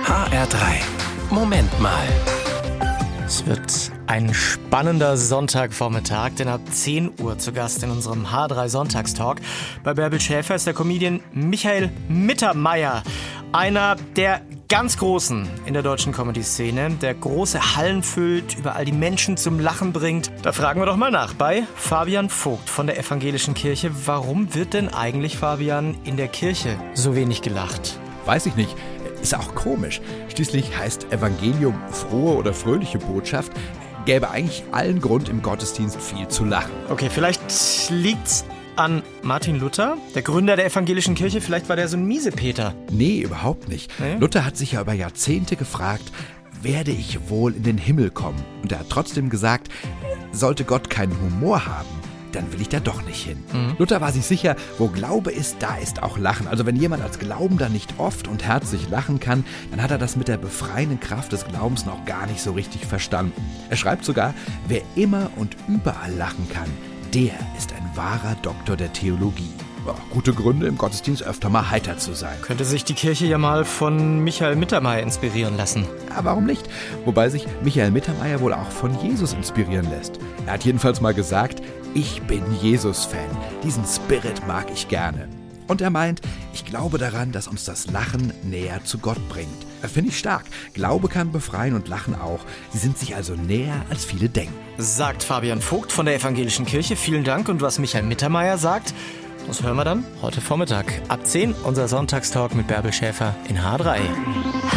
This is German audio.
HR3. Moment mal. Es wird ein spannender Sonntagvormittag, denn ab 10 Uhr zu Gast in unserem HR3 Sonntagstalk bei Bärbel Schäfer ist der Comedian Michael Mittermeier. Einer der ganz Großen in der deutschen Comedy-Szene, der große Hallen füllt, überall die Menschen zum Lachen bringt. Da fragen wir doch mal nach bei Fabian Vogt von der Evangelischen Kirche. Warum wird denn eigentlich, Fabian, in der Kirche so wenig gelacht? Weiß ich nicht. Ist auch komisch. Schließlich heißt Evangelium frohe oder fröhliche Botschaft. Gäbe eigentlich allen Grund, im Gottesdienst viel zu lachen. Okay, vielleicht liegt's an Martin Luther, der Gründer der Evangelischen Kirche. Vielleicht war der so ein Miesepeter. Nee, überhaupt nicht. Nee? Luther hat sich ja über Jahrzehnte gefragt, werde ich wohl in den Himmel kommen? Und er hat trotzdem gesagt, sollte Gott keinen Humor haben, dann will ich da doch nicht hin. Luther war sich sicher, wo Glaube ist, da ist auch Lachen. Also wenn jemand als Glaubender nicht oft und herzlich lachen kann, dann hat er das mit der befreienden Kraft des Glaubens noch gar nicht so richtig verstanden. Er schreibt sogar, wer immer und überall lachen kann, der ist ein wahrer Doktor der Theologie. Ja, gute Gründe, im Gottesdienst öfter mal heiter zu sein. Könnte sich die Kirche ja mal von Michael Mittermeier inspirieren lassen. Ja, warum nicht? Wobei sich Michael Mittermeier wohl auch von Jesus inspirieren lässt. Er hat jedenfalls mal gesagt, ich bin Jesus-Fan. Diesen Spirit mag ich gerne. Und er meint, ich glaube daran, dass uns das Lachen näher zu Gott bringt. Finde ich stark. Glaube kann befreien und Lachen auch. Sie sind sich also näher, als viele denken. Sagt Fabian Vogt von der Evangelischen Kirche. Vielen Dank. Und was Michael Mittermeier sagt, das hören wir dann heute Vormittag. Ab 10 unser Sonntagstalk mit Bärbel Schäfer in H3.